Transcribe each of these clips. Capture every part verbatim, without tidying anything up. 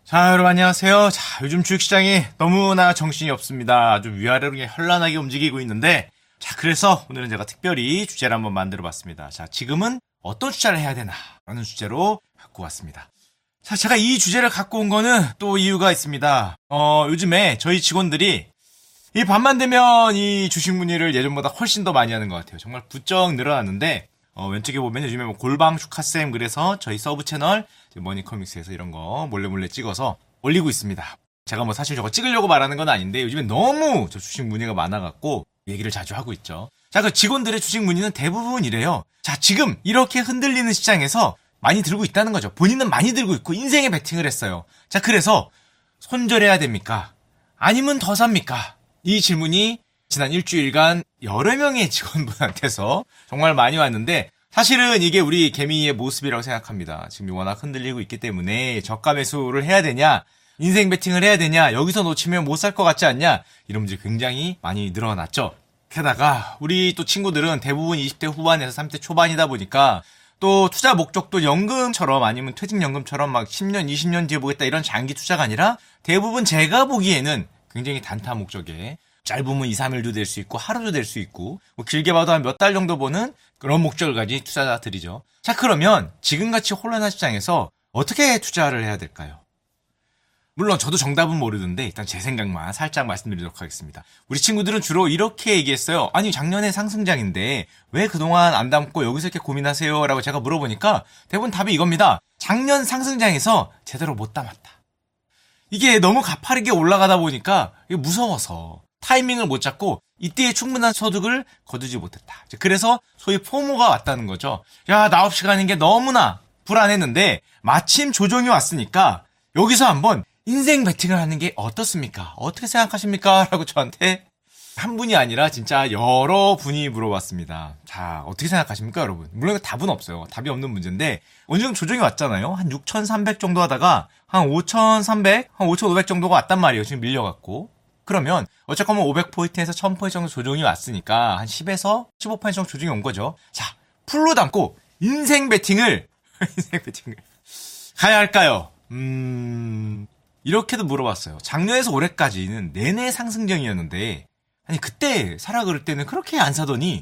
자, 여러분 안녕하세요. 자, 요즘 주식시장이 너무나 정신이 없습니다. 아주 위아래로 현란하게 움직이고 있는데, 자, 그래서 오늘은 제가 특별히 주제를 한번 만들어 봤습니다. 자, 지금은 어떤 투자를 해야 되나? 라는 주제로 갖고 왔습니다. 자, 제가 이 주제를 갖고 온 거는 또 이유가 있습니다. 어, 요즘에 저희 직원들이 이 밤만 되면 이 주식 문의를 예전보다 훨씬 더 많이 하는 것 같아요. 정말 부쩍 늘어났는데, 어, 왼쪽에 보면 요즘에 뭐 골방슈카쌤 그래서 저희 서브 채널 머니커믹스에서 이런 거 몰래 몰래 찍어서 올리고 있습니다. 제가 뭐 사실 저거 찍으려고 말하는 건 아닌데 요즘에 너무 저 주식 문의가 많아갖고 얘기를 자주 하고 있죠. 자, 그 직원들의 주식 문의는 대부분 이래요. 자, 지금 이렇게 흔들리는 시장에서 많이 들고 있다는 거죠. 본인은 많이 들고 있고 인생에 베팅을 했어요. 자, 그래서 손절해야 됩니까? 아니면 더 삽니까? 이 질문이 지난 일주일간 여러 명의 직원분한테서 정말 많이 왔는데 사실은 이게 우리 개미의 모습이라고 생각합니다. 지금 워낙 흔들리고 있기 때문에 저가 매수를 해야 되냐, 인생 베팅을 해야 되냐, 여기서 놓치면 못 살 것 같지 않냐, 이런 문제가 굉장히 많이 늘어났죠. 게다가 우리 또 친구들은 대부분 이십 대 후반에서 삼십 대 초반이다 보니까 또 투자 목적도 연금처럼 아니면 퇴직연금처럼 막 십 년, 이십 년 뒤에 보겠다 이런 장기 투자가 아니라 대부분 제가 보기에는 굉장히 단타 목적에 짧으면 이, 삼 일도 될 수 있고 하루도 될 수 있고 뭐 길게 봐도 한 몇 달 정도 보는 그런 목적을 가진 투자자들이죠. 자, 그러면 지금같이 혼란한 시장에서 어떻게 투자를 해야 될까요? 물론 저도 정답은 모르는데 일단 제 생각만 살짝 말씀드리도록 하겠습니다. 우리 친구들은 주로 이렇게 얘기했어요. 아니, 작년에 상승장인데 왜 그동안 안 담고 여기서 이렇게 고민하세요? 라고 제가 물어보니까 대부분 답이 이겁니다. 작년 상승장에서 제대로 못 담았다. 이게 너무 가파르게 올라가다 보니까 이게 무서워서 타이밍을 못 잡고 이때에 충분한 소득을 거두지 못했다. 그래서 소위 포모가 왔다는 거죠. 야, 나 없이 가는 게 너무나 불안했는데 마침 조정이 왔으니까 여기서 한번 인생 베팅을 하는 게 어떻습니까? 어떻게 생각하십니까? 라고 저한테 한 분이 아니라 진짜 여러 분이 물어봤습니다. 자, 어떻게 생각하십니까, 여러분? 물론 답은 없어요. 답이 없는 문제인데 어느 정도 조정이 왔잖아요. 한 육천삼백 정도 하다가 한 오천삼백, 한 오천오백 정도가 왔단 말이에요. 지금 밀려갖고. 그러면 어쨌거나 오백 포인트에서 천 포인트 정도 조정이 왔으니까 한 십에서 십오 퍼센트 정도 조정이 온 거죠. 자, 풀로 담고 인생 베팅을 인생 베팅을 가야 할까요? 음... 이렇게도 물어봤어요. 작년에서 올해까지는 내내 상승장이었는데 아니 그때 사라 그럴 때는 그렇게 안 사더니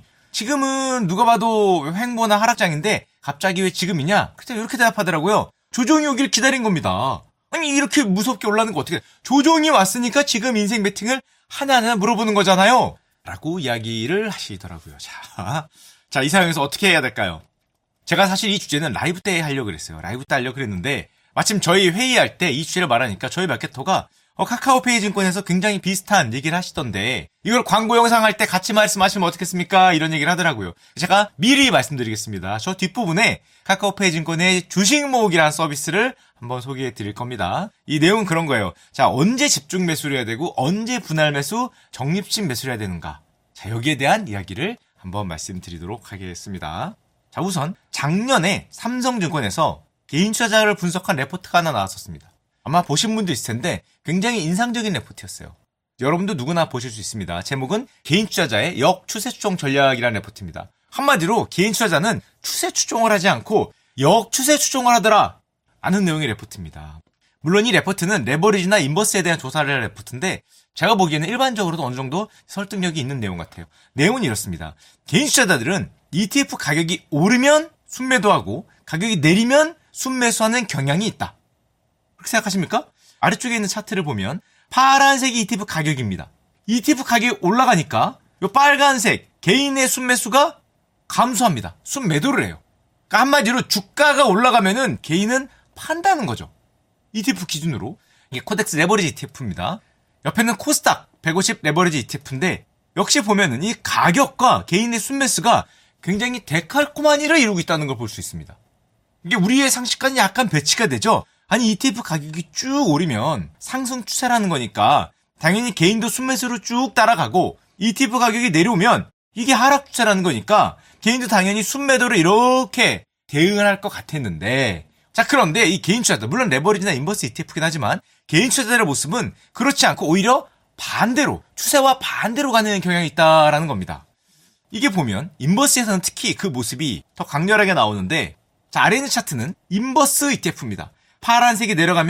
지금은 누가 봐도 횡보나 하락장인데 갑자기 왜 지금이냐? 그때 이렇게 대답하더라고요. 조정이 오길 기다린 겁니다. 아니 이렇게 무섭게 올라가는 거 어떻게 조정이 왔으니까 지금 인생 베팅을 하나하나 물어보는 거잖아요. 라고 이야기를 하시더라고요. 자, 자, 이 상황에서 어떻게 해야 될까요? 제가 사실 이 주제는 라이브 때 하려고 그랬어요. 라이브 때 하려고 그랬는데 마침 저희 회의할 때 이 주제를 말하니까 저희 마케터가 어, 카카오페이 증권에서 굉장히 비슷한 얘기를 하시던데 이걸 광고 영상 할 때 같이 말씀하시면 어떻겠습니까? 이런 얘기를 하더라고요. 제가 미리 말씀드리겠습니다. 저 뒷부분에 카카오페이 증권의 주식 모으기라는 서비스를 한번 소개해 드릴 겁니다. 이 내용은 그런 거예요. 자, 언제 집중 매수를 해야 되고 언제 분할 매수, 적립식 매수를 해야 되는가. 자, 여기에 대한 이야기를 한번 말씀드리도록 하겠습니다. 자, 우선 작년에 삼성증권에서 개인 투자자를 분석한 레포트가 하나 나왔었습니다. 아마 보신 분도 있을 텐데 굉장히 인상적인 레포트였어요. 여러분도 누구나 보실 수 있습니다. 제목은 개인 투자자의 역추세 추종 전략이라는 레포트입니다. 한마디로 개인 투자자는 추세 추종을 하지 않고 역추세 추종을 하더라 라는 내용의 레포트입니다. 물론 이 레포트는 레버리지나 인버스에 대한 조사를 할 레포트인데 제가 보기에는 일반적으로도 어느 정도 설득력이 있는 내용 같아요. 내용은 이렇습니다. 개인 투자자들은 이티에프 가격이 오르면 순매도하고 가격이 내리면 순매수하는 경향이 있다. 그렇게 생각하십니까? 아래쪽에 있는 차트를 보면 파란색이 이티에프 가격입니다. 이티에프 가격이 올라가니까 이 빨간색 개인의 순매수가 감소합니다. 순매도를 해요. 그러니까 한마디로 주가가 올라가면은 개인은 판다는 거죠. 이티에프 기준으로. 이게 코덱스 레버리지 이티에프입니다. 옆에는 코스닥 백오십 레버리지 이티에프인데 역시 보면은 이 가격과 개인의 순매수가 굉장히 데칼코마니를 이루고 있다는 걸 볼 수 있습니다. 이게 우리의 상식과는 약간 배치가 되죠. 아니 이티에프 가격이 쭉 오르면 상승 추세라는 거니까 당연히 개인도 순매수로 쭉 따라가고 이티에프 가격이 내려오면 이게 하락 추세라는 거니까 개인도 당연히 순매도를 이렇게 대응을 할 것 같았는데 자 그런데 이 개인 투자자 물론 레버리지나 인버스 이티에프긴 하지만 개인 투자자의 모습은 그렇지 않고 오히려 반대로 추세와 반대로 가는 경향이 있다라는 겁니다. 이게 보면 인버스에서는 특히 그 모습이 더 강렬하게 나오는데 자 아래 있는 차트는 인버스 이티에프입니다. 파란색이 내려가면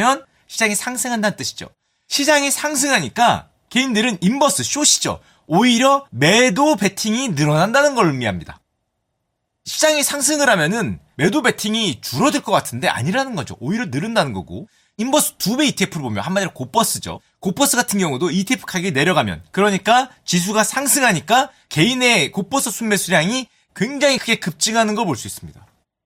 시장이 상승한다는 뜻이죠. 시장이 상승하니까 개인들은 인버스, 숏이죠. 오히려 매도 베팅이 늘어난다는 걸 의미합니다. 시장이 상승을 하면은 매도 베팅이 줄어들 것 같은데 아니라는 거죠. 오히려 늘은다는 거고, 인버스 두 배 이티에프를 보면 한마디로 고버스죠. 고버스 같은 경우도 이티에프 가격이 내려가면, 그러니까 지수가 상승하니까 개인의 고버스 순매수량이 굉장히 크게 급증하는 걸 볼 수 있습니다.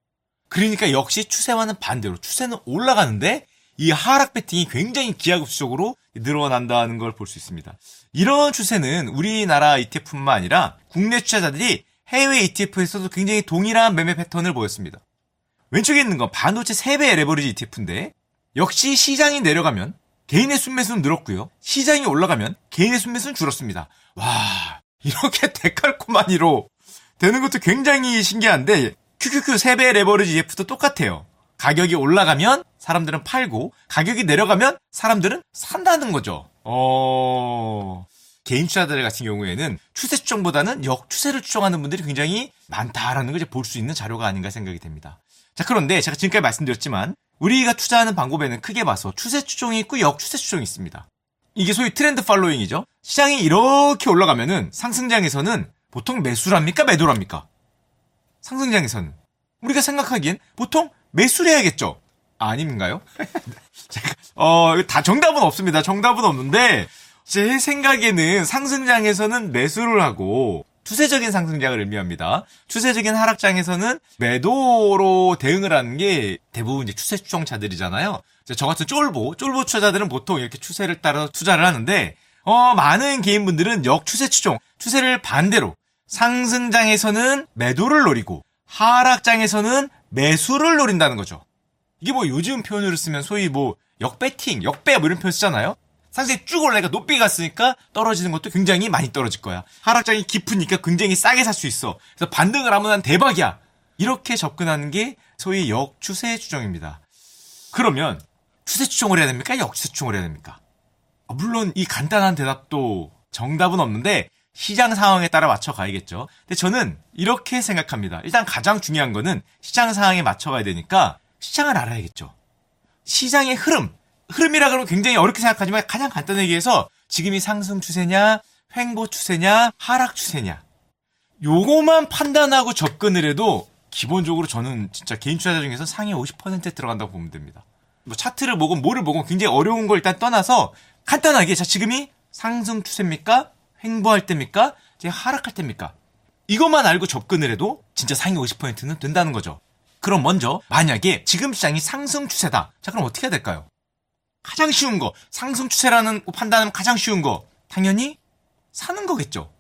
그러니까 역시 추세와는 반대로 추세는 올라가는데 이 하락 베팅이 굉장히 기하급수적으로 늘어난다는 걸 볼 수 있습니다. 이런 추세는 우리나라 이티에프뿐만 아니라 국내 투자자들이 해외 이티에프에서도 굉장히 동일한 매매 패턴을 보였습니다. 왼쪽에 있는 건 반도체 세 배 레버리지 이티에프인데 역시 시장이 내려가면 개인의 순매수는 늘었고요. 시장이 올라가면 개인의 순매수는 줄었습니다. 와, 이렇게 데칼코마니로 되는 것도 굉장히 신기한데 큐큐큐 세 배 레버리지 이티에프도 똑같아요. 가격이 올라가면 사람들은 팔고 가격이 내려가면 사람들은 산다는 거죠. 어... 개인 투자자들 같은 경우에는 추세 추정보다는 역추세를 추정하는 분들이 굉장히 많다라는 걸 볼 수 있는 자료가 아닌가 생각이 됩니다. 자, 그런데 제가 지금까지 말씀드렸지만 우리가 투자하는 방법에는 크게 봐서 추세 추종이 있고 역추세 추종이 있습니다. 이게 소위 트렌드 팔로잉이죠. 시장이 이렇게 올라가면은 상승장에서는 보통 매수를 합니까? 매도를 합니까? 상승장에서는 우리가 생각하기엔 보통 매수를 해야겠죠. 아, 아닌가요? 제가 어, 다 정답은 없습니다. 정답은 없는데 제 생각에는 상승장에서는 매수를 하고 추세적인 상승장을 의미합니다. 추세적인 하락장에서는 매도로 대응을 하는 게 대부분 이제 추세 추종자들이잖아요. 저 같은 쫄보, 쫄보 투자자들은 보통 이렇게 추세를 따라 투자를 하는데 어, 많은 개인분들은 역추세 추종, 추세를 반대로 상승장에서는 매도를 노리고 하락장에서는 매수를 노린다는 거죠. 이게 뭐 요즘 표현으로 쓰면 소위 뭐 역배팅, 역배 뭐 이런 표현 쓰잖아요. 상승이 쭉 올라니까 높이 갔으니까 떨어지는 것도 굉장히 많이 떨어질 거야. 하락장이 깊으니까 굉장히 싸게 살 수 있어. 그래서 반등을 하면 난 대박이야. 이렇게 접근하는 게 소위 역추세 추종입니다. 그러면 추세 추종을 해야 됩니까? 역추세 추종을 해야 됩니까? 물론 이 간단한 대답도 정답은 없는데 시장 상황에 따라 맞춰 가야겠죠. 근데 저는 이렇게 생각합니다. 일단 가장 중요한 거는 시장 상황에 맞춰 가야 되니까 시장을 알아야겠죠. 시장의 흐름. 흐름이라 그러면 굉장히 어렵게 생각하지만 가장 간단하게 얘기해서 지금이 상승 추세냐, 횡보 추세냐, 하락 추세냐. 요거만 판단하고 접근을 해도 기본적으로 저는 진짜 개인 투자자 중에서 상위 오십 퍼센트에 들어간다고 보면 됩니다. 뭐 차트를 보고 뭐를 보고 굉장히 어려운 걸 일단 떠나서 간단하게 자 지금이 상승 추세입니까? 횡보할 때입니까? 이제 하락할 때입니까? 이것만 알고 접근을 해도 진짜 상위 오십 퍼센트는 된다는 거죠. 그럼 먼저 만약에 지금 시장이 상승 추세다. 자 그럼 어떻게 해야 될까요? 가장 쉬운 거, 상승 추세라는 판단하면 가장 쉬운 거, 당연히 사는 거겠죠.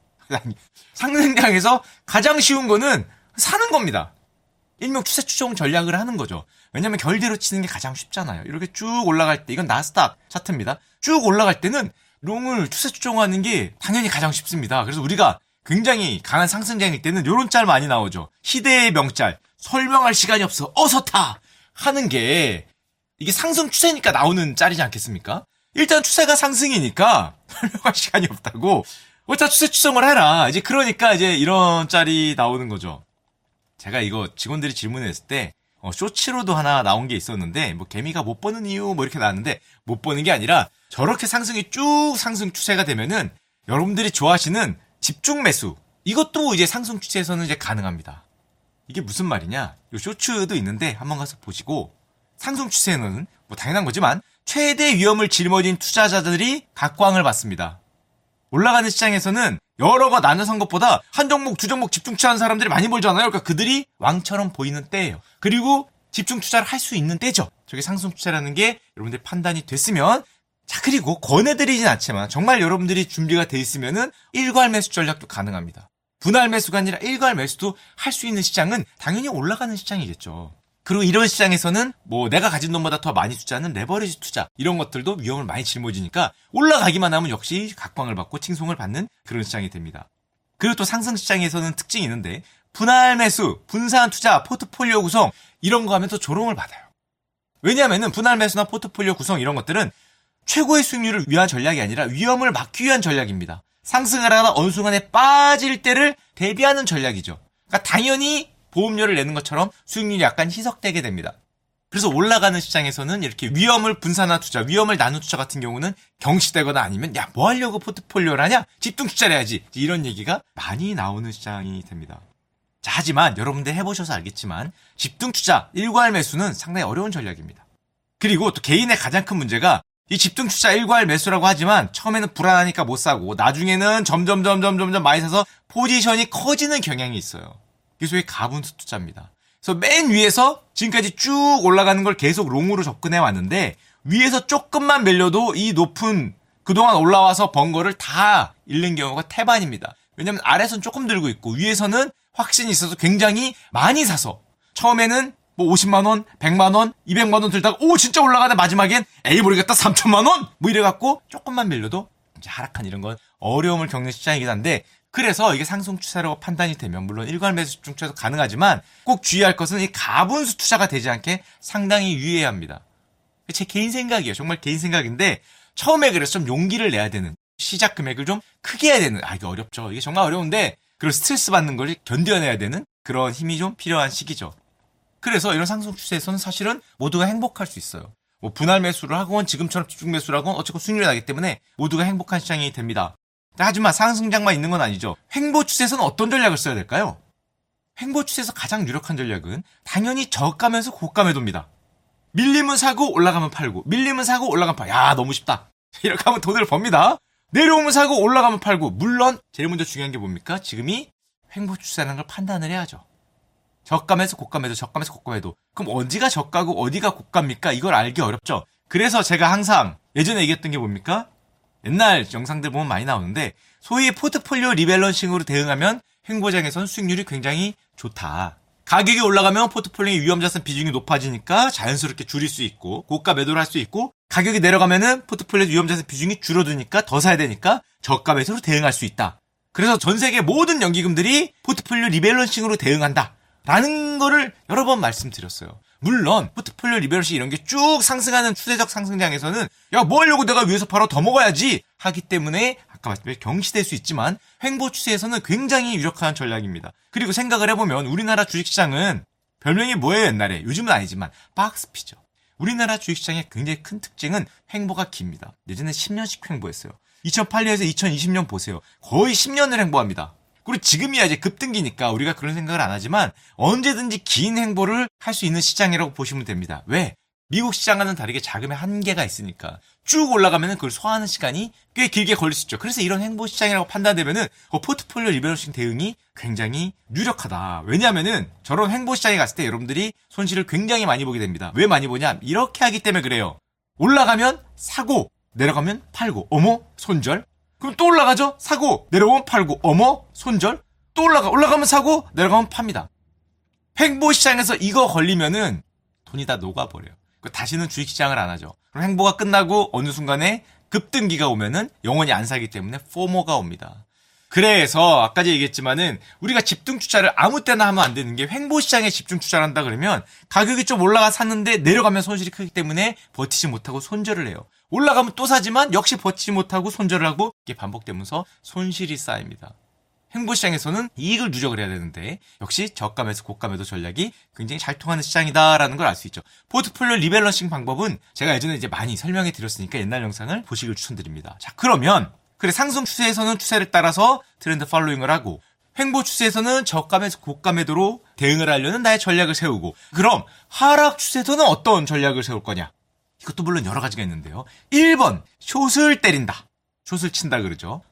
상승장에서 가장 쉬운 거는 사는 겁니다. 일명 추세 추종 전략을 하는 거죠. 왜냐면 결대로 치는 게 가장 쉽잖아요. 이렇게 쭉 올라갈 때, 이건 나스닥 차트입니다. 쭉 올라갈 때는 롱을 추세 추종하는 게 당연히 가장 쉽습니다. 그래서 우리가 굉장히 강한 상승장일 때는 이런 짤 많이 나오죠. 희대의 명짤, 설명할 시간이 없어, 어서 타! 하는 게 이게 상승 추세니까 나오는 짤이지 않겠습니까? 일단 추세가 상승이니까 설명할 시간이 없다고. 어차 추세 추정을 해라. 이제 그러니까 이제 이런 짤이 나오는 거죠. 제가 이거 직원들이 질문했을 때 어, 쇼츠로도 하나 나온 게 있었는데 뭐 개미가 못 버는 이유 뭐 이렇게 나왔는데 못 버는 게 아니라 저렇게 상승이 쭉 상승 추세가 되면은 여러분들이 좋아하시는 집중 매수 이것도 이제 상승 추세에서는 이제 가능합니다. 이게 무슨 말이냐? 요 쇼츠도 있는데 한번 가서 보시고. 상승 추세는 뭐 당연한 거지만 최대 위험을 짊어진 투자자들이 각광을 받습니다. 올라가는 시장에서는 여러 거 나눠선 것보다 한 종목, 두 종목 집중 투자하는 사람들이 많이 벌잖아요. 그러니까 그들이 왕처럼 보이는 때예요. 그리고 집중 투자를 할 수 있는 때죠. 저게 상승 추세라는 게 여러분들 판단이 됐으면 자 그리고 권해드리진 않지만 정말 여러분들이 준비가 돼 있으면은 일괄 매수 전략도 가능합니다. 분할 매수가 아니라 일괄 매수도 할 수 있는 시장은 당연히 올라가는 시장이겠죠. 그리고 이런 시장에서는 뭐 내가 가진 돈보다 더 많이 투자하는 레버리지 투자 이런 것들도 위험을 많이 짊어지니까 올라가기만 하면 역시 각광을 받고 칭송을 받는 그런 시장이 됩니다. 그리고 또 상승 시장에서는 특징이 있는데 분할 매수, 분산 투자, 포트폴리오 구성 이런 거 하면 또 조롱을 받아요. 왜냐하면 분할 매수나 포트폴리오 구성 이런 것들은 최고의 수익률을 위한 전략이 아니라 위험을 막기 위한 전략입니다. 상승을 하다가 어느 순간에 빠질 때를 대비하는 전략이죠. 그러니까 당연히 보험료를 내는 것처럼 수익률이 약간 희석되게 됩니다. 그래서 올라가는 시장에서는 이렇게 위험을 분산한 투자, 위험을 나눈 투자 같은 경우는 경시되거나 아니면 야, 뭐 하려고 포트폴리오를 하냐? 집중 투자를 해야지. 이런 얘기가 많이 나오는 시장이 됩니다. 자, 하지만 여러분들 해보셔서 알겠지만 집중 투자, 일괄 매수는 상당히 어려운 전략입니다. 그리고 또 개인의 가장 큰 문제가 이 집중 투자 일괄 매수라고 하지만 처음에는 불안하니까 못 사고 나중에는 점점 점점 점점 많이 사서 포지션이 커지는 경향이 있어요. 이게 소위 가분수 투자입니다. 그래서 맨 위에서 지금까지 쭉 올라가는 걸 계속 롱으로 접근해 왔는데 위에서 조금만 밀려도 이 높은 그동안 올라와서 번 거를 다 잃는 경우가 태반입니다. 왜냐면 아래에서는 조금 들고 있고 위에서는 확신이 있어서 굉장히 많이 사서 처음에는 뭐 오십만 원, 백만 원, 이백만 원 들다가 오 진짜 올라가네 마지막엔 에이 모르겠다 삼천만 원 뭐 이래갖고 조금만 밀려도 이제 하락한 이런 건 어려움을 겪는 시장이긴 한데 그래서 이게 상승 추세라고 판단이 되면 물론 일괄 매수 집중 투자도 가능하지만 꼭 주의할 것은 이 가분수 투자가 되지 않게 상당히 유의해야 합니다. 제 개인 생각이에요. 정말 개인 생각인데 처음에 그래서 좀 용기를 내야 되는 시작 금액을 좀 크게 해야 되는 아 이게 어렵죠. 이게 정말 어려운데 그리고 스트레스 받는 걸 견뎌내야 되는 그런 힘이 좀 필요한 시기죠. 그래서 이런 상승 추세에서는 사실은 모두가 행복할 수 있어요. 뭐 분할 매수를 하건 지금처럼 집중 매수를 하건 어쨌건 수익률이 나기 때문에 모두가 행복한 시장이 됩니다. 하지만 상승장만 있는 건 아니죠. 횡보 추세에서는 어떤 전략을 써야 될까요? 횡보 추세에서 가장 유력한 전략은 당연히 저가면서 고가 매도입니다. 밀리면 사고 올라가면 팔고 밀리면 사고 올라가면 팔고 야 너무 쉽다. 이렇게 하면 돈을 법니다. 내려오면 사고 올라가면 팔고 물론 제일 먼저 중요한 게 뭡니까? 지금이 횡보 추세라는 걸 판단을 해야죠. 저가면서 고가 매도 저가면서 고가 매도 그럼 어디가 저가고 어디가 고가입니까? 이걸 알기 어렵죠. 그래서 제가 항상 예전에 얘기했던 게 뭡니까? 옛날 영상들 보면 많이 나오는데 소위 포트폴리오 리밸런싱으로 대응하면 횡보장에서는 수익률이 굉장히 좋다. 가격이 올라가면 포트폴리오의 위험자산 비중이 높아지니까 자연스럽게 줄일 수 있고 고가 매도를 할 수 있고 가격이 내려가면은 포트폴리오 위험자산 비중이 줄어드니까 더 사야 되니까 저가 매수로 대응할 수 있다. 그래서 전 세계 모든 연기금들이 포트폴리오 리밸런싱으로 대응한다. 라는 거를 여러 번 말씀드렸어요. 물론 포트폴리오 리밸런싱 이런 게 쭉 상승하는 추세적 상승장에서는 야 뭐 하려고 내가 위에서 팔아 더 먹어야지 하기 때문에 아까 말씀드린 경시될 수 있지만 횡보 추세에서는 굉장히 유력한 전략입니다. 그리고 생각을 해보면 우리나라 주식시장은 별명이 뭐예요 옛날에 요즘은 아니지만 박스피죠. 우리나라 주식시장의 굉장히 큰 특징은 횡보가 깁니다. 예전에 십 년씩 횡보했어요. 이천팔 년에서 이천이십 년 보세요. 거의 십 년을 횡보합니다. 그리고 지금이야 이제 급등기니까 우리가 그런 생각을 안 하지만 언제든지 긴 횡보를 할 수 있는 시장이라고 보시면 됩니다. 왜? 미국 시장과는 다르게 자금의 한계가 있으니까 쭉 올라가면 그걸 소화하는 시간이 꽤 길게 걸릴 수 있죠. 그래서 이런 횡보 시장이라고 판단되면은 그 포트폴리오 리밸런싱 대응이 굉장히 유력하다. 왜냐하면은 저런 횡보 시장에 갔을 때 여러분들이 손실을 굉장히 많이 보게 됩니다. 왜 많이 보냐? 이렇게 하기 때문에 그래요. 올라가면 사고 내려가면 팔고 어머 손절. 그럼 또 올라가죠? 사고 내려오면 팔고 어머 손절. 또 올라가 올라가면 사고 내려가면 팝니다. 횡보 시장에서 이거 걸리면은 돈이 다 녹아버려요. 다시는 주식시장을 안 하죠. 그럼 횡보가 끝나고 어느 순간에 급등기가 오면은 영원히 안 사기 때문에 포모가 옵니다. 그래서 아까 얘기했지만은 우리가 집중 투자를 아무 때나 하면 안 되는 게 횡보 시장에 집중 투자를 한다 그러면 가격이 좀 올라가 샀는데 내려가면 손실이 크기 때문에 버티지 못하고 손절을 해요. 올라가면 또 사지만 역시 버티지 못하고 손절을 하고 이게 반복되면서 손실이 쌓입니다. 횡보 시장에서는 이익을 누적을 해야 되는데 역시 저가매수 고가매도 전략이 굉장히 잘 통하는 시장이다라는 걸 알 수 있죠. 포트폴리오 리밸런싱 방법은 제가 예전에 이제 많이 설명해 드렸으니까 옛날 영상을 보시길 추천드립니다. 자, 그러면 그래 상승 추세에서는 추세를 따라서 트렌드 팔로잉을 하고 횡보 추세에서는 저가매수 고가매도로 대응을 하려는 나의 전략을 세우고 그럼 하락 추세에서는 어떤 전략을 세울 거냐? 이것도 물론 여러 가지가 있는데요. 일 번 숏을 때린다. 숏을 친다 그러죠.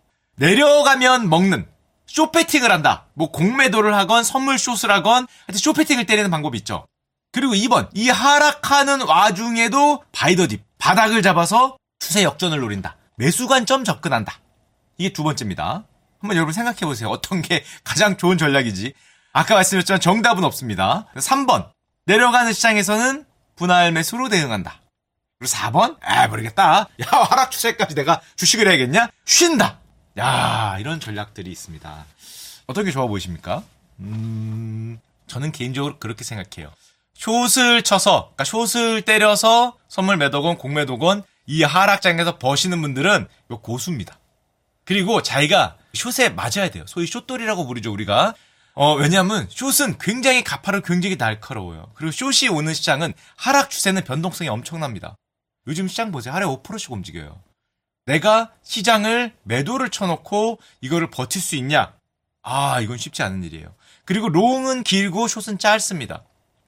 내려가면 먹는 숏배팅을 한다. 뭐 공매도를 하건 선물 숏을 하건 하여튼 숏배팅을 때리는 방법이 있죠. 그리고 이 번 이 하락하는 와중에도 바이더딥 바닥을 잡아서 추세 역전을 노린다. 매수 관점 접근한다. 이게 두 번째입니다. 한번 여러분 생각해 보세요. 어떤 게 가장 좋은 전략이지. 아까 말씀드렸지만 정답은 없습니다. 삼 번 내려가는 시장에서는 분할 매수로 대응한다. 그리고 사 번 아 모르겠다. 야 하락 추세까지 내가 주식을 해야겠냐? 쉰다. 야, 이런 전략들이 있습니다. 어떤 게 좋아 보이십니까? 음, 저는 개인적으로 그렇게 생각해요. 숏을 쳐서, 그러니까 숏을 때려서 선물 매도건 공매도건 이 하락장에서 버시는 분들은 고수입니다. 그리고 자기가 숏에 맞아야 돼요. 소위 숏돌이라고 부르죠, 우리가. 어, 왜냐면 숏은 굉장히 가파르고 굉장히 날카로워요. 그리고 숏이 오는 시장은 하락 추세는 변동성이 엄청납니다. 요즘 시장 보세요. 하루에 오 퍼센트씩 움직여요. 내가 시장을 매도를 쳐놓고 이거를 버틸 수 있냐? 아, 이건 쉽지 않은 일이에요. 그리고 롱은 길고 숏은 짧습니다.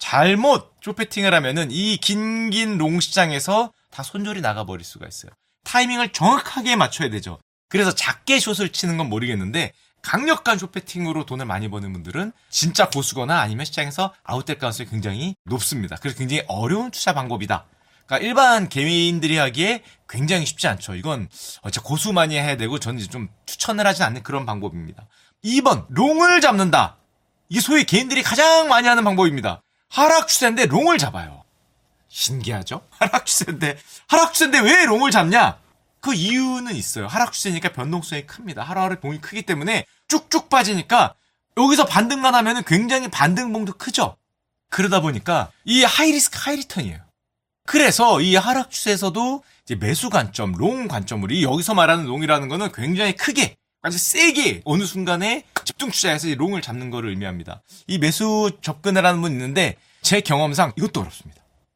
잘못 숏배팅을 하면은 이 긴 긴 롱 시장에서 다 손절이 나가버릴 수가 있어요. 타이밍을 정확하게 맞춰야 되죠. 그래서 작게 숏을 치는 건 모르겠는데 강력한 숏배팅으로 돈을 많이 버는 분들은 진짜 고수거나 아니면 시장에서 아웃될 가능성이 굉장히 높습니다. 그래서 굉장히 어려운 투자 방법이다. 그러니까 일반 개인들이 하기에 굉장히 쉽지 않죠. 이건 진짜 고수만이 해야 되고 저는 이제 좀 추천을 하진 않는 그런 방법입니다. 이 번 롱을 잡는다. 이게 소위 개인들이 가장 많이 하는 방법입니다. 하락 추세인데 롱을 잡아요. 신기하죠? 하락 추세인데 하락 추세인데 왜 롱을 잡냐? 그 이유는 있어요. 하락 추세니까 변동성이 큽니다. 하루하루 봉이 크기 때문에 쭉쭉 빠지니까 여기서 반등만 하면은 굉장히 반등봉도 크죠. 그러다 보니까 이 하이리스크 하이리턴이에요. 그래서 이 하락 추세에서도 이제 매수 관점, 롱 관점으로 이 여기서 말하는 롱이라는 거는 굉장히 크게 아주 세게 어느 순간에 집중 투자해서 이 롱을 잡는 거를 의미합니다. 이 매수 접근을 하는 분 있는데 제 경험상 이것도 어렵습니다.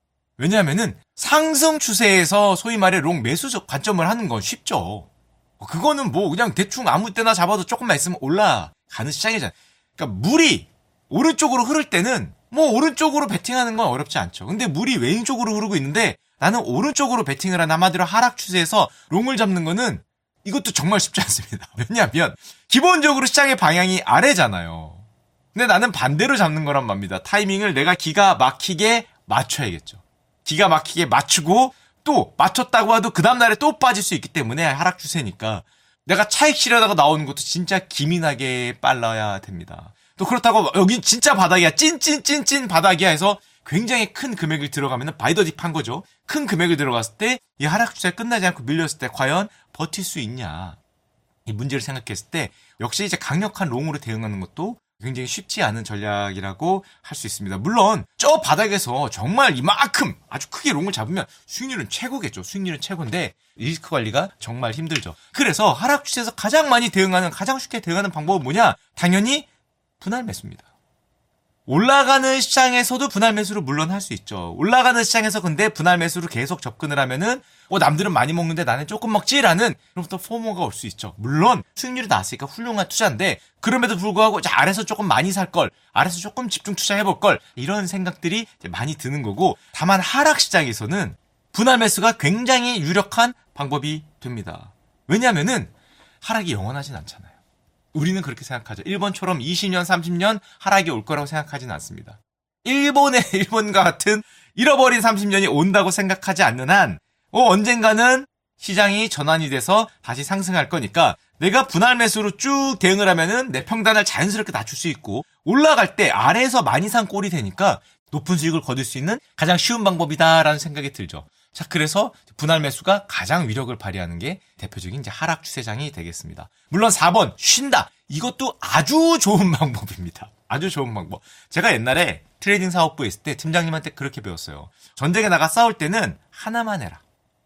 왜냐하면은 상승 추세에서 소위 말해 롱 매수 관점을 하는 건 쉽죠. 그거는 뭐 그냥 대충 아무 때나 잡아도 조금만 있으면 올라가는 시장이잖아요. 그러니까 물이 오른쪽으로 흐를 때는 뭐 오른쪽으로 베팅하는 건 어렵지 않죠. 근데 물이 왼쪽으로 흐르고 있는데 나는 오른쪽으로 베팅을 하는 한마디로 하락 추세에서 롱을 잡는 거는 이것도 정말 쉽지 않습니다. 왜냐하면 기본적으로 시장의 방향이 아래잖아요. 근데 나는 반대로 잡는 거란 말입니다. 타이밍을 내가 기가 막히게 맞춰야겠죠. 기가 막히게 맞추고 또 맞췄다고 해도 그 다음날에 또 빠질 수 있기 때문에 하락 추세니까 내가 차익 실현하다가 나오는 것도 진짜 기민하게 빨라야 됩니다. 또 그렇다고 여긴 진짜 바닥이야 찐찐찐찐 바닥이야 해서 굉장히 큰 금액을 들어가면 바이더딥한 거죠. 큰 금액을 들어갔을 때 이 하락 추세가 끝나지 않고 밀렸을 때 과연 버틸 수 있냐 이 문제를 생각했을 때 역시 이제 강력한 롱으로 대응하는 것도 굉장히 쉽지 않은 전략이라고 할 수 있습니다. 물론 저 바닥에서 정말 이만큼 아주 크게 롱을 잡으면 수익률은 최고겠죠. 수익률은 최고인데 리스크 관리가 정말 힘들죠. 그래서 하락 추세에서 가장 많이 대응하는 가장 쉽게 대응하는 방법은 뭐냐? 당연히 분할 매수입니다. 올라가는 시장에서도 분할 매수를 물론 할 수 있죠. 올라가는 시장에서 근데 분할 매수로 계속 접근을 하면은 어 남들은 많이 먹는데 나는 조금 먹지라는 그럼부터 포모가 올 수 있죠. 물론 수익률이 나왔으니까 훌륭한 투자인데 그럼에도 불구하고 자, 아래서 조금 많이 살 걸, 아래서 조금 집중 투자해볼 걸 이런 생각들이 많이 드는 거고 다만 하락 시장에서는 분할 매수가 굉장히 유력한 방법이 됩니다. 왜냐하면은 하락이 영원하진 않잖아요. 우리는 그렇게 생각하죠. 일본처럼 이십 년, 삼십 년 하락이 올 거라고 생각하진 않습니다. 일본의 일본과 같은 잃어버린 삼십 년이 온다고 생각하지 않는 한 어, 언젠가는 시장이 전환이 돼서 다시 상승할 거니까 내가 분할 매수로 쭉 대응을 하면은 내 평단을 자연스럽게 낮출 수 있고 올라갈 때 아래에서 많이 산 꼴이 되니까 높은 수익을 거둘 수 있는 가장 쉬운 방법이다라는 생각이 들죠. 자, 그래서 분할 매수가 가장 위력을 발휘하는 게 대표적인 이제 하락 추세장이 되겠습니다. 물론 사 번 쉰다. 이것도 아주 좋은 방법입니다. 아주 좋은 방법. 제가 옛날에 트레이딩 사업부에 있을 때 팀장님한테 그렇게 배웠어요. 전쟁에 나가 싸울 때는 하나만 해라.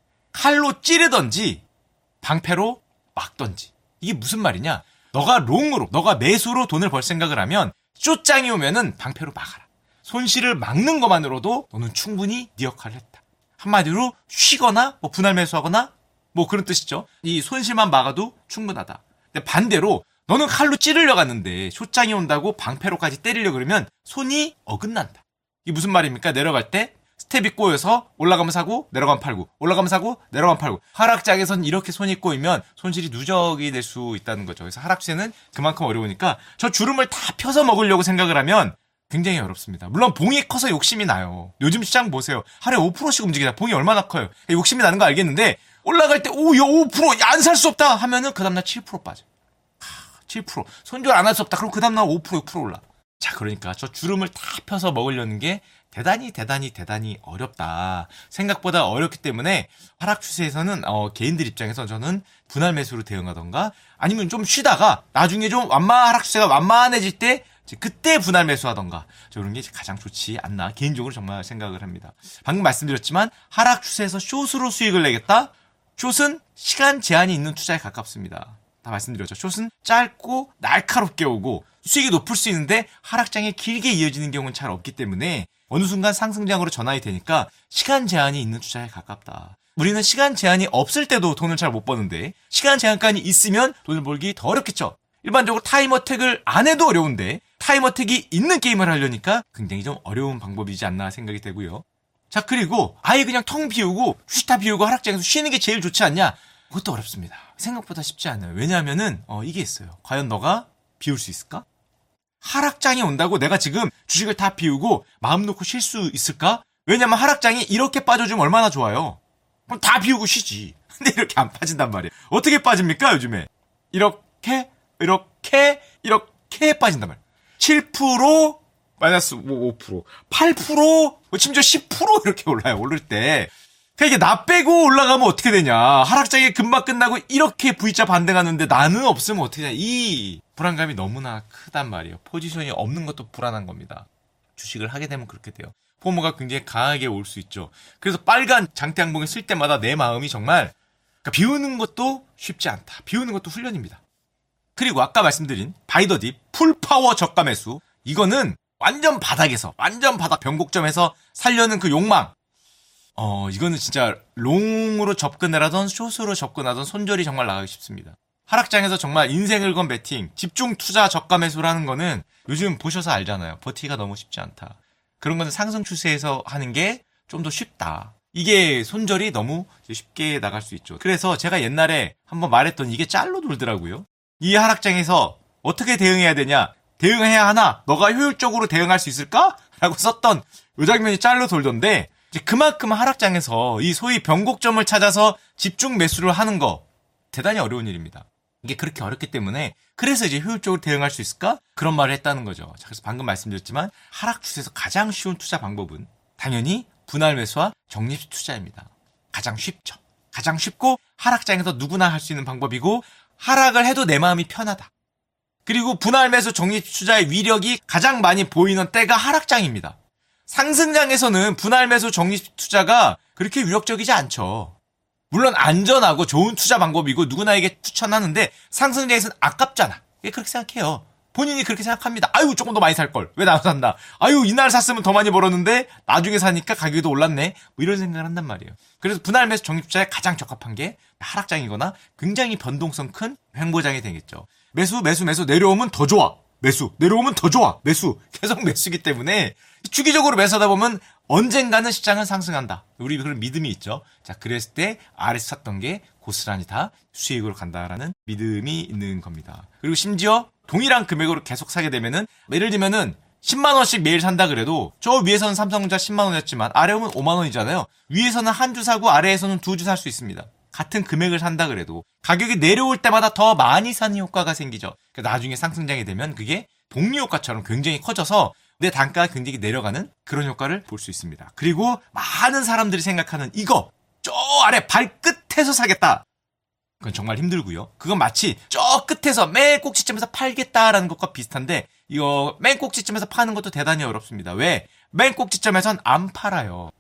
칼로 찌르던지 방패로 막던지. 이게 무슨 말이냐? 너가 롱으로, 너가 매수로 돈을 벌 생각을 하면 숏장이 오면은 방패로 막아라. 손실을 막는 것만으로도 너는 충분히 네 역할을 했다. 한마디로 쉬거나 뭐 분할 매수하거나 뭐 그런 뜻이죠. 이 손실만 막아도 충분하다. 근데 반대로 너는 칼로 찌르려 갔는데 숏장이 온다고 방패로까지 때리려 그러면 손이 어긋난다. 이게 무슨 말입니까? 내려갈 때 스텝이 꼬여서 올라가면 사고 내려가면 팔고 올라가면 사고 내려가면 팔고 하락장에선 이렇게 손이 꼬이면 손실이 누적이 될 수 있다는 거죠. 그래서 하락세는 그만큼 어려우니까 저 주름을 다 펴서 먹으려고 생각을 하면 굉장히 어렵습니다. 물론 봉이 커서 욕심이 나요. 요즘 시장 보세요. 하루에 오 퍼센트씩 움직이다. 봉이 얼마나 커요. 욕심이 나는 거 알겠는데 올라갈 때 오, 야, 오 퍼센트 안 살 수 없다 하면은 그 다음날 칠 퍼센트 빠져. 칠 퍼센트 손절 안 할 수 없다. 그럼 그 다음날 오 퍼센트 육 퍼센트 올라. 자, 그러니까 저 주름을 다 펴서 먹으려는 게 대단히 대단히 대단히 어렵다. 생각보다 어렵기 때문에 하락 추세에서는 어, 개인들 입장에서 저는 분할 매수로 대응하던가 아니면 좀 쉬다가 나중에 좀 완만 하락 추세가 완만해질 때 그때 분할 매수하던가 저런 게 가장 좋지 않나 개인적으로 정말 생각을 합니다. 방금 말씀드렸지만 하락 추세에서 숏으로 수익을 내겠다? 숏은 시간 제한이 있는 투자에 가깝습니다. 다 말씀드렸죠. 숏은 짧고 날카롭게 오고 수익이 높을 수 있는데 하락장이 길게 이어지는 경우는 잘 없기 때문에 어느 순간 상승장으로 전환이 되니까 시간 제한이 있는 투자에 가깝다. 우리는 시간 제한이 없을 때도 돈을 잘 못 버는데 시간 제한까지 있으면 돈을 벌기 더 어렵겠죠. 일반적으로 타임어택을 안 해도 어려운데 타임어택이 있는 게임을 하려니까 굉장히 좀 어려운 방법이지 않나 생각이 되고요. 자, 그리고 아예 그냥 텅 비우고 휴식타 비우고 하락장에서 쉬는 게 제일 좋지 않냐? 그것도 어렵습니다. 생각보다 쉽지 않아요. 왜냐하면은 어, 이게 있어요. 과연 너가 비울 수 있을까? 하락장이 온다고 내가 지금 주식을 다 비우고 마음 놓고 쉴 수 있을까? 왜냐면 하락장이 이렇게 빠져주면 얼마나 좋아요. 그럼 다 비우고 쉬지. 근데 이렇게 안 빠진단 말이에요. 어떻게 빠집니까 요즘에? 이렇게 이렇게 이렇게 빠진단 말이에요. 칠 퍼센트 마이너스 오 퍼센트 팔 퍼센트 심지어 십 퍼센트 이렇게 올라요. 오를 때. 그러니까 이게 나 빼고 올라가면 어떻게 되냐. 하락장이 금방 끝나고 이렇게 V자 반등하는데 나는 없으면 어떻게 되냐. 이 불안감이 너무나 크단 말이에요. 포지션이 없는 것도 불안한 겁니다. 주식을 하게 되면 그렇게 돼요. 포모가 굉장히 강하게 올 수 있죠. 그래서 빨간 장대양봉을 쓸 때마다 내 마음이 정말 그러니까 비우는 것도 쉽지 않다. 비우는 것도 훈련입니다. 그리고 아까 말씀드린 바이더딥 풀파워 저가 매수 이거는 완전 바닥에서 완전 바닥 변곡점에서 살려는 그 욕망 어 이거는 진짜 롱으로 접근을 하던 숏으로 접근하던 손절이 정말 나가기 쉽습니다. 하락장에서 정말 인생을 건 배팅 집중 투자 저가 매수라는 거는 요즘 보셔서 알잖아요. 버티기가 너무 쉽지 않다. 그런 거는 상승 추세에서 하는 게 좀 더 쉽다. 이게 손절이 너무 쉽게 나갈 수 있죠. 그래서 제가 옛날에 한번 말했던 이게 짤로 돌더라고요. 이 하락장에서 어떻게 대응해야 되냐? 대응해야 하나? 너가 효율적으로 대응할 수 있을까? 라고 썼던 이 장면이 짤로 돌던데 이제 그만큼 하락장에서 이 소위 변곡점을 찾아서 집중 매수를 하는 거 대단히 어려운 일입니다. 이게 그렇게 어렵기 때문에 그래서 이제 효율적으로 대응할 수 있을까? 그런 말을 했다는 거죠. 그래서 방금 말씀드렸지만 하락 추세에서 가장 쉬운 투자 방법은 당연히 분할 매수와 적립 투자입니다. 가장 쉽죠. 가장 쉽고 하락장에서 누구나 할 수 있는 방법이고 하락을 해도 내 마음이 편하다. 그리고 분할 매수 적립 투자의 위력이 가장 많이 보이는 때가 하락장입니다. 상승장에서는 분할 매수 적립 투자가 그렇게 위력적이지 않죠. 물론 안전하고 좋은 투자 방법이고 누구나에게 추천하는데 상승장에서는 아깝잖아. 왜 그렇게 생각해요? 본인이 그렇게 생각합니다. 아유 조금 더 많이 살걸. 왜 나도 산다. 아유 이날 샀으면 더 많이 벌었는데 나중에 사니까 가격이 더 올랐네. 뭐 이런 생각을 한단 말이에요. 그래서 분할 매수 적립 투자에 가장 적합한 게 하락장이거나 굉장히 변동성 큰 횡보장이 되겠죠. 매수 매수 매수 내려오면 더 좋아. 매수 내려오면 더 좋아. 매수 계속 매수기 때문에 주기적으로 매수하다 보면 언젠가는 시장은 상승한다. 우리 그런 믿음이 있죠. 자, 그랬을 때 아래서 샀던 게 고스란히 다 수익으로 간다라는 믿음이 있는 겁니다. 그리고 심지어 동일한 금액으로 계속 사게 되면은 예를 들면은 십만 원씩 매일 산다 그래도 저 위에서는 삼성전자 십만 원이었지만 아래 오면 오만 원이잖아요. 위에서는 한 주 사고 아래에서는 두 주 살 수 있습니다. 같은 금액을 산다 그래도 가격이 내려올 때마다 더 많이 사는 효과가 생기죠. 그러니까 나중에 상승장이 되면 그게 복리 효과처럼 굉장히 커져서 내 단가가 굉장히 내려가는 그런 효과를 볼 수 있습니다. 그리고 많은 사람들이 생각하는 이거 저 아래 발끝에서 사겠다. 그건 정말 힘들고요. 그건 마치 저 끝에서 맨 꼭지점에서 팔겠다라는 것과 비슷한데 이거 맨 꼭지점에서 파는 것도 대단히 어렵습니다. 왜? 맨 꼭지점에선 안 팔아요.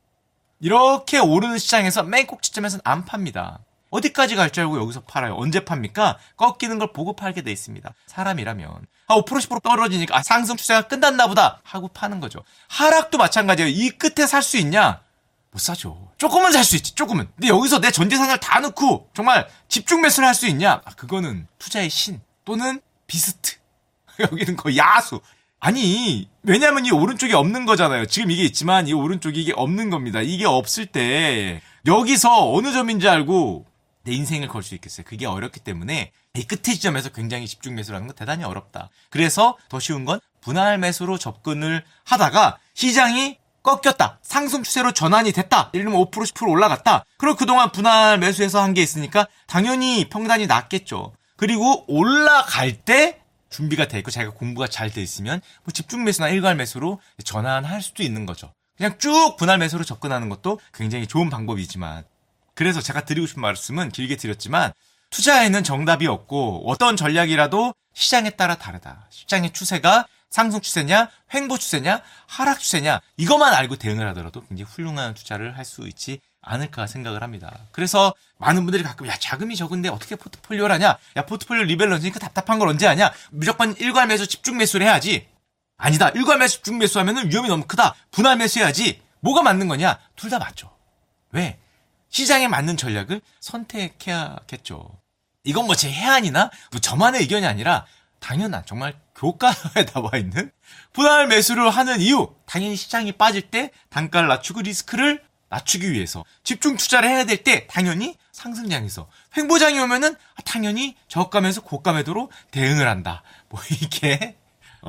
이렇게 오르는 시장에서 맨 꼭지점에서는 안 팝니다. 어디까지 갈 줄 알고 여기서 팔아요. 언제 팝니까? 꺾이는 걸 보고 팔게 돼 있습니다. 사람이라면. 아, 오 퍼센트 십 퍼센트 떨어지니까 아, 상승 추세가 끝났나 보다 하고 파는 거죠. 하락도 마찬가지예요. 이 끝에 살 수 있냐? 못 사죠. 조금은 살 수 있지. 조금은. 근데 여기서 내 전 재산을 다 넣고 정말 집중 매수를 할 수 있냐? 아, 그거는 투자의 신 또는 비스트. 여기는 거의 야수. 아니 왜냐면 이 오른쪽이 없는 거잖아요. 지금 이게 있지만 이 오른쪽이 이게 없는 겁니다. 이게 없을 때 여기서 어느 점인지 알고 내 인생을 걸 수 있겠어요. 그게 어렵기 때문에 이 끝의 지점에서 굉장히 집중 매수를 하는 건 대단히 어렵다. 그래서 더 쉬운 건 분할 매수로 접근을 하다가 시장이 꺾였다. 상승 추세로 전환이 됐다. 예를 들면 오 퍼센트 십 퍼센트 올라갔다. 그럼 그동안 분할 매수해서 한 게 있으니까 당연히 평단이 낮겠죠. 그리고 올라갈 때 준비가 돼 있고 자기가 공부가 잘 돼 있으면 뭐 집중 매수나 일괄 매수로 전환할 수도 있는 거죠. 그냥 쭉 분할 매수로 접근하는 것도 굉장히 좋은 방법이지만 그래서 제가 드리고 싶은 말씀은 길게 드렸지만 투자에는 정답이 없고 어떤 전략이라도 시장에 따라 다르다. 시장의 추세가 상승 추세냐, 횡보 추세냐, 하락 추세냐 이것만 알고 대응을 하더라도 굉장히 훌륭한 투자를 할 수 있지 않을까 생각을 합니다. 그래서 많은 분들이 가끔 야 자금이 적은데 어떻게 포트폴리오를 하냐? 야 포트폴리오 리밸런싱 답답한 걸 언제 하냐? 무조건 일괄 매수 집중 매수를 해야지. 아니다. 일괄 매수 집중 매수하면 위험이 너무 크다. 분할 매수해야지. 뭐가 맞는 거냐? 둘 다 맞죠. 왜? 시장에 맞는 전략을 선택해야겠죠. 이건 뭐 제 해안이나 뭐 저만의 의견이 아니라 당연한 정말 교과서에 나와 있는 분할 매수를 하는 이유. 당연히 시장이 빠질 때 단가를 낮추고 리스크를 낮추기 위해서 집중 투자를 해야 될 때 당연히 상승장에서 횡보장이 오면은 당연히 저가 매수 고가 매도로 대응을 한다. 뭐 이게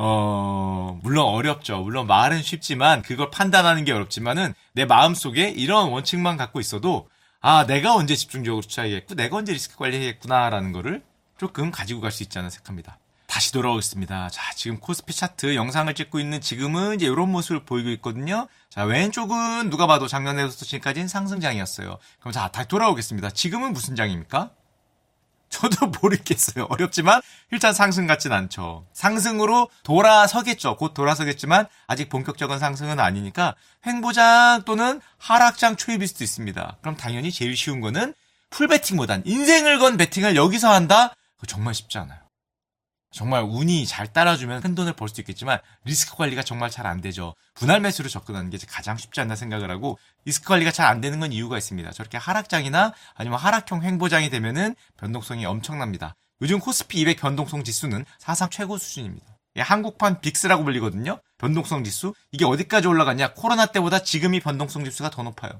어 물론 어렵죠. 물론 말은 쉽지만 그걸 판단하는 게 어렵지만은 내 마음속에 이런 원칙만 갖고 있어도 아 내가 언제 집중적으로 투자해야겠고 내가 언제 리스크 관리해야겠구나라는 거를 조금 가지고 갈 수 있지 않나 생각합니다. 다시 돌아오겠습니다. 자, 지금 코스피 차트 영상을 찍고 있는 지금은 이제 이런 모습을 보이고 있거든요. 자, 왼쪽은 누가 봐도 작년에부터 지금까지는 상승장이었어요. 그럼 자, 다시 돌아오겠습니다. 지금은 무슨 장입니까? 저도 모르겠어요. 어렵지만 일단 상승 같진 않죠. 상승으로 돌아서겠죠. 곧 돌아서겠지만 아직 본격적인 상승은 아니니까 횡보장 또는 하락장 초입일 수도 있습니다. 그럼 당연히 제일 쉬운 거는 풀배팅보단 인생을 건 배팅을 여기서 한다? 그거 정말 쉽지 않아요. 정말 운이 잘 따라주면 큰 돈을 벌 수 있겠지만 리스크 관리가 정말 잘 안 되죠. 분할 매수를 접근하는 게 가장 쉽지 않나 생각을 하고 리스크 관리가 잘 안 되는 건 이유가 있습니다. 저렇게 하락장이나 아니면 하락형 횡보장이 되면은 변동성이 엄청납니다. 요즘 코스피 이백 변동성 지수는 사상 최고 수준입니다. 한국판 빅스라고 불리거든요. 변동성 지수. 이게 어디까지 올라갔냐? 코로나 때보다 지금이 변동성 지수가 더 높아요.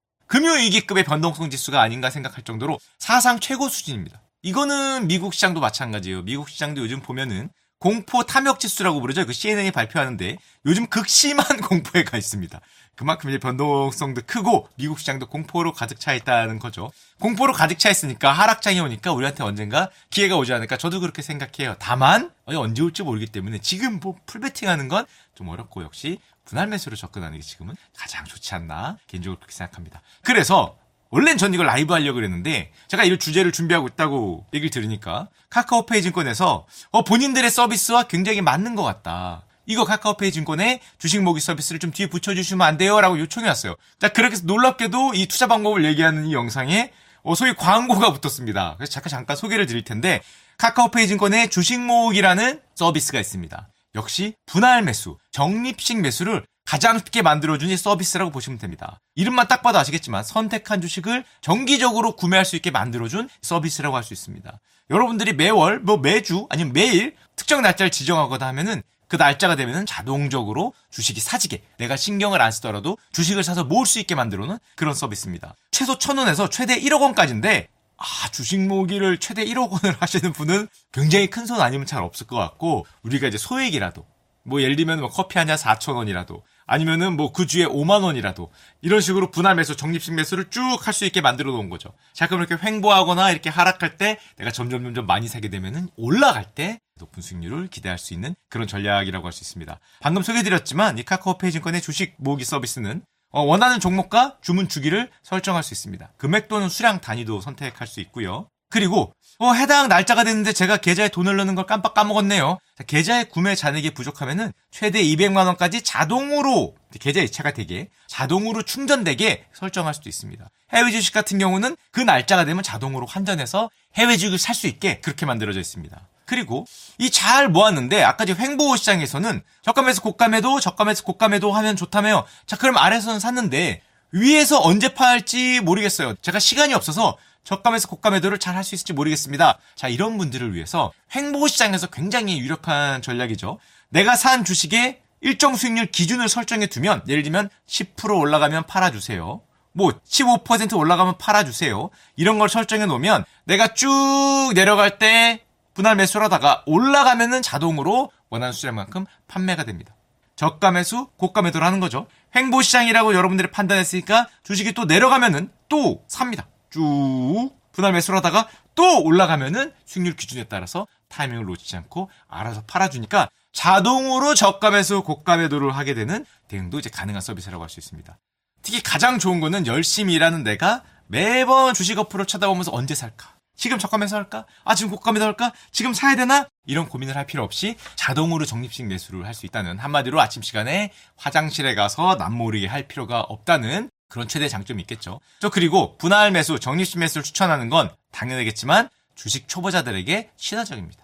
금융위기급의 변동성 지수가 아닌가 생각할 정도로 사상 최고 수준입니다. 이거는 미국 시장도 마찬가지예요. 미국 시장도 요즘 보면은 공포 탐욕 지수라고 부르죠. 그 씨엔엔이 발표하는데 요즘 극심한 공포에 가 있습니다. 그만큼 이제 변동성도 크고 미국 시장도 공포로 가득 차 있다는 거죠. 공포로 가득 차 있으니까 하락장이 오니까 우리한테 언젠가 기회가 오지 않을까 저도 그렇게 생각해요. 다만 언제 올지 모르기 때문에 지금 뭐 풀베팅하는 건 좀 어렵고 역시 분할 매수로 접근하는 게 지금은 가장 좋지 않나 개인적으로 그렇게 생각합니다. 그래서 원래는 전 이걸 라이브 하려고 그랬는데 제가 이 주제를 준비하고 있다고 얘기를 들으니까 카카오페이 증권에서 어, 본인들의 서비스와 굉장히 맞는 것 같다. 이거 카카오페이 증권에 주식 모기 서비스를 좀 뒤에 붙여주시면 안 돼요? 라고 요청이 왔어요. 자, 그렇게 해서 놀랍게도 이 투자 방법을 얘기하는 이 영상에 어, 소위 광고가 붙었습니다. 그래서 잠깐 잠깐 소개를 드릴 텐데 카카오페이 증권에 주식 모으기라는 서비스가 있습니다. 역시 분할 매수, 적립식 매수를 가장 쉽게 만들어주는 서비스라고 보시면 됩니다. 이름만 딱 봐도 아시겠지만 선택한 주식을 정기적으로 구매할 수 있게 만들어준 서비스라고 할 수 있습니다. 여러분들이 매월, 뭐 매주, 아니면 매일 특정 날짜를 지정하거나 하면은 그 날짜가 되면은 자동적으로 주식이 사지게 내가 신경을 안 쓰더라도 주식을 사서 모을 수 있게 만들어놓은 그런 서비스입니다. 최소 천 원에서 최대 일억 원까지인데 아, 주식 모으기를 최대 일억 원을 하시는 분은 굉장히 큰 손 아니면 잘 없을 것 같고 우리가 이제 소액이라도 뭐 예를 들면 뭐 커피 한 잔 사천 원이라도 아니면은 뭐 그 주에 오만 원이라도 이런 식으로 분할 매수, 적립식 매수를 쭉 할 수 있게 만들어 놓은 거죠. 자, 그럼 이렇게 횡보하거나 이렇게 하락할 때 내가 점점 점점 많이 사게 되면은 올라갈 때 높은 수익률을 기대할 수 있는 그런 전략이라고 할 수 있습니다. 방금 소개해드렸지만 이 카카오페이 증권의 주식 모으기 서비스는 어, 원하는 종목과 주문 주기를 설정할 수 있습니다. 금액 또는 수량 단위도 선택할 수 있고요. 그리고 어, 해당 날짜가 됐는데 제가 계좌에 돈을 넣는 걸 깜빡 까먹었네요. 자, 계좌의 구매 잔액이 부족하면은 최대 이백만 원까지 자동으로 계좌 이체가 되게 자동으로 충전되게 설정할 수도 있습니다. 해외 주식 같은 경우는 그 날짜가 되면 자동으로 환전해서 해외 주식을 살 수 있게 그렇게 만들어져 있습니다. 그리고 이 잘 모았는데 아까 전 횡보 시장에서는 저가매수 고가매도 저가매수 고가매도 하면 좋다며요. 자, 그럼 아래에서는 샀는데 위에서 언제 팔지 모르겠어요. 제가 시간이 없어서 저가매수 고가매도를 잘 할 수 있을지 모르겠습니다. 자, 이런 분들을 위해서 횡보 시장에서 굉장히 유력한 전략이죠. 내가 산 주식의 일정 수익률 기준을 설정해 두면 예를 들면 십 퍼센트 올라가면 팔아주세요. 뭐 십오 퍼센트 올라가면 팔아주세요. 이런 걸 설정해 놓으면 내가 쭉 내려갈 때 분할 매수를 하다가 올라가면은 자동으로 원하는 수량만큼 판매가 됩니다. 저가 매수, 고가 매도를 하는 거죠. 횡보 시장이라고 여러분들이 판단했으니까 주식이 또 내려가면은 또 삽니다. 쭉 분할 매수를 하다가 또 올라가면은 수익률 기준에 따라서 타이밍을 놓치지 않고 알아서 팔아주니까 자동으로 저가 매수, 고가 매도를 하게 되는 대응도 이제 가능한 서비스라고 할 수 있습니다. 특히 가장 좋은 거는 열심히 일하는 내가 매번 주식 어플을 쳐다보면서 언제 살까? 지금 저가 매수할까? 아, 지금 고가 매도할까? 지금 사야 되나? 이런 고민을 할 필요 없이 자동으로 적립식 매수를 할 수 있다는, 한마디로 아침 시간에 화장실에 가서 남모르게 할 필요가 없다는 그런 최대 장점이 있겠죠. 저 그리고 분할 매수, 적립식 매수를 추천하는 건 당연하겠지만 주식 초보자들에게 신화적입니다.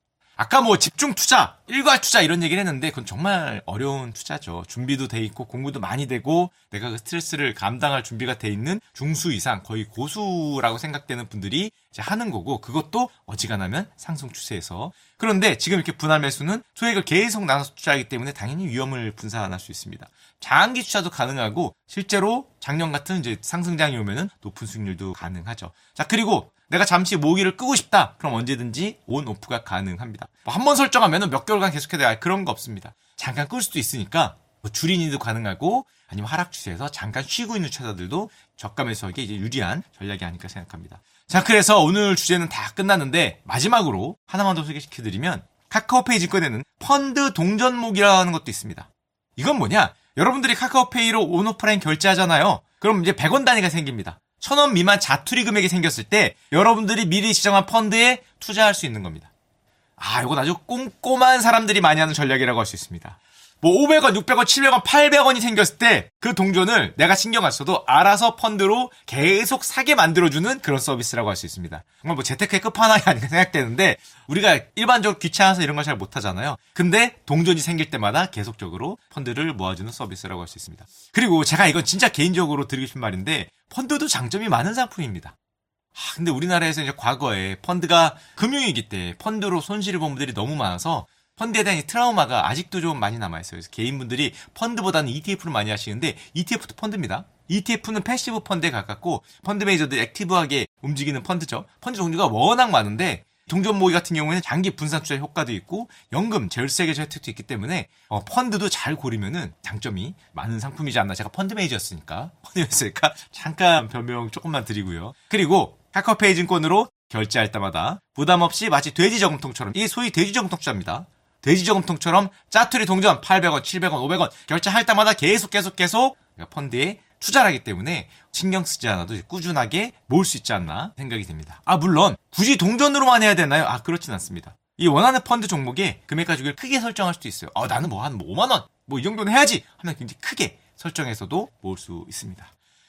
아까 뭐 집중 투자, 일괄 투자 이런 얘기를 했는데 그건 정말 어려운 투자죠. 준비도 돼 있고 공부도 많이 되고 내가 그 스트레스를 감당할 준비가 돼 있는 중수 이상 거의 고수라고 생각되는 분들이 이제 하는 거고 그것도 어지간하면 상승 추세에서. 그런데 지금 이렇게 분할 매수는 소액을 계속 나눠서 투자하기 때문에 당연히 위험을 분산할 수 있습니다. 장기 투자도 가능하고 실제로 작년 같은 이제 상승장이 오면은 높은 수익률도 가능하죠. 자, 그리고 내가 잠시 모기를 끄고 싶다. 그럼 언제든지 온 오프가 가능합니다. 뭐 한 번 설정하면 몇 개월간 계속해야 돼. 그런 거 없습니다. 잠깐 끌 수도 있으니까 뭐 줄이니도 가능하고 아니면 하락 추세에서 잠깐 쉬고 있는 투자자들도 저가 매수하기에 이제 유리한 전략이 아닐까 생각합니다. 자, 그래서 오늘 주제는 다 끝났는데 마지막으로 하나만 더 소개시켜드리면 카카오페이 증권에는 펀드 동전목이라는 것도 있습니다. 이건 뭐냐? 여러분들이 카카오페이로 온오프라인 결제하잖아요. 그럼 이제 백 원 단위가 생깁니다. 천 원 미만 자투리 금액이 생겼을 때 여러분들이 미리 지정한 펀드에 투자할 수 있는 겁니다. 아, 이건 아주 꼼꼼한 사람들이 많이 하는 전략이라고 할 수 있습니다. 뭐 오백 원, 육백 원, 칠백 원, 팔백 원이 생겼을 때 그 동전을 내가 신경 안 써도 알아서 펀드로 계속 사게 만들어주는 그런 서비스라고 할 수 있습니다. 정말 뭐 재테크의 끝판왕이 아닌가 생각되는데 우리가 일반적으로 귀찮아서 이런 걸 잘 못하잖아요. 근데 동전이 생길 때마다 계속적으로 펀드를 모아주는 서비스라고 할 수 있습니다. 그리고 제가 이건 진짜 개인적으로 드리고 싶은 말인데 펀드도 장점이 많은 상품입니다. 아, 근데 우리나라에서 이제 과거에 펀드가 금융위기 때 펀드로 손실을 본 분들이 너무 많아서 펀드에 대한 트라우마가 아직도 좀 많이 남아있어요. 그래서 개인분들이 펀드보다는 이티에프를 많이 하시는데 이티에프도 펀드입니다. 이티에프는 패시브 펀드에 가깝고 펀드 매니저들이 액티브하게 움직이는 펀드죠. 펀드 종류가 워낙 많은데 동전 모의 같은 경우에는 장기 분산 투자 효과도 있고 연금, 절세계좌 혜택도 있기 때문에 어, 펀드도 잘 고르면은 장점이 많은 상품이지 않나. 제가 펀드 매니저였으니까 펀드 매니저니까 잠깐 변명 조금만 드리고요. 그리고 카카오페이 증권으로 결제할 때마다 부담 없이 마치 돼지 저금통처럼 이게 소위 돼지 저금통 투자입니다. 돼지 저금통처럼 짜투리 동전 팔백 원, 칠백 원, 오백 원 결제할 때마다 계속 계속 계속 펀드에 투자를 하기 때문에 신경 쓰지 않아도 꾸준하게 모을 수 있지 않나 생각이 됩니다. 아, 물론 굳이 동전으로만 해야 되나요? 아, 그렇진 않습니다. 이 원하는 펀드 종목에 금액 가지고를 크게 설정할 수도 있어요. 아, 나는 뭐 한 오만 원 뭐 이 정도는 해야지 하면 굉장히 크게 설정해서도 모을 수 있습니다.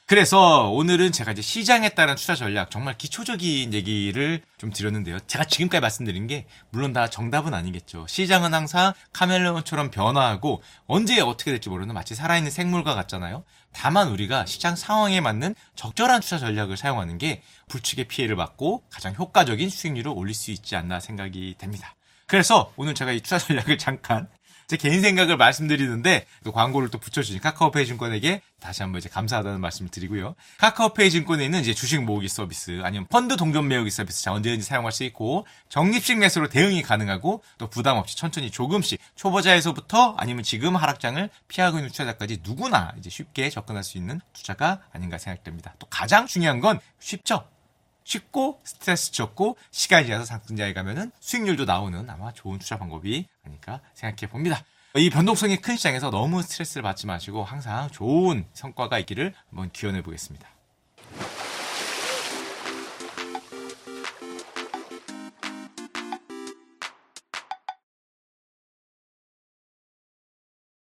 그래서 오늘은 제가 이제 시장에 따른 투자 전략, 정말 기초적인 얘기를 좀 드렸는데요. 제가 지금까지 말씀드린 게 물론 다 정답은 아니겠죠. 시장은 항상 카멜레온처럼 변화하고 언제 어떻게 될지 모르는 마치 살아있는 생물과 같잖아요. 다만 우리가 시장 상황에 맞는 적절한 투자 전략을 사용하는 게 불측의 피해를 막고 가장 효과적인 수익률을 올릴 수 있지 않나 생각이 됩니다. 그래서 오늘 제가 이 투자 전략을 잠깐 제 개인 생각을 말씀드리는데 또 광고를 또 붙여주신 카카오페이 증권에게 다시 한번 이제 감사하다는 말씀을 드리고요. 카카오페이 증권에 있는 이제 주식 모으기 서비스 아니면 펀드 동전 메우기 서비스 자 언제든지 사용할 수 있고 적립식 매수로 대응이 가능하고 또 부담 없이 천천히 조금씩 초보자에서부터 아니면 지금 하락장을 피하고 있는 투자자까지 누구나 이제 쉽게 접근할 수 있는 투자가 아닌가 생각됩니다. 또 가장 중요한 건 쉽죠. 쉽고 스트레스 적고 시간이 지나서 상승장에 가면은 수익률도 나오는 아마 좋은 투자 방법이 아닐까 생각해 봅니다. 이 변동성이 큰 시장에서 너무 스트레스를 받지 마시고 항상 좋은 성과가 있기를 한번 기원해 보겠습니다.